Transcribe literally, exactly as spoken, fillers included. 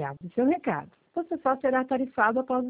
Obrigado. Seu recado. Você só será tarifado após